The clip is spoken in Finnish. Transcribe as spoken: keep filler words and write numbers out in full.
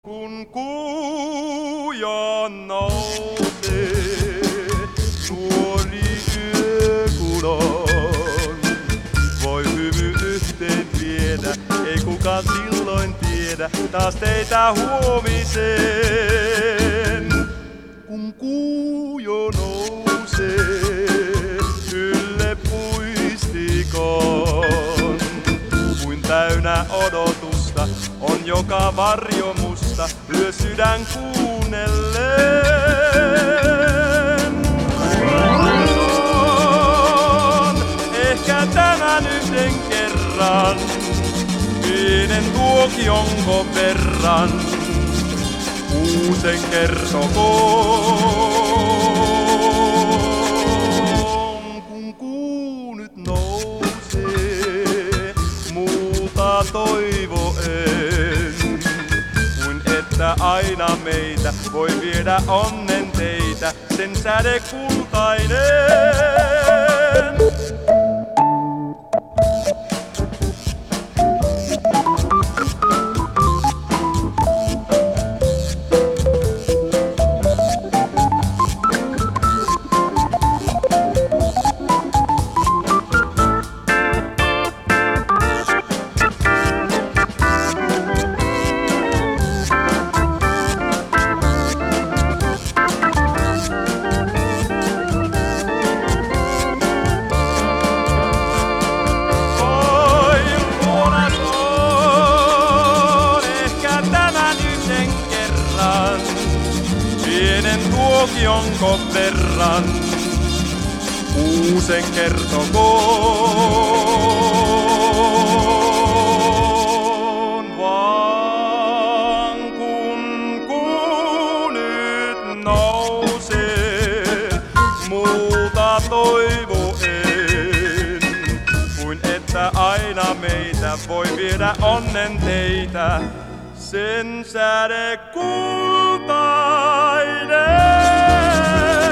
Kun kuuja nousee, nuori yökulon, voi hymy yhteen viedä, ei kukaan silloin tiedä, taas teitä huomiseen. Kun kuujo nousee, ylle puistikon, kuin täynnä odotusta, on joka varjo musta, lyö sydän kuunnellen. On ehkä tämän yhden kerran, pienen tuokionko verran, kuusen kertokoon. Kun kuu nyt nousee, muuta toivoen, kuin että aina meitä voi viedä onnen teitä, sen säde kultainen. Pienen tuokionko verran, kuusen kertokoon. Vaan kun kuu nyt nousee, muuta toivoen, kuin että aina meitä voi viedä onnen teitä, sen säde kultainen.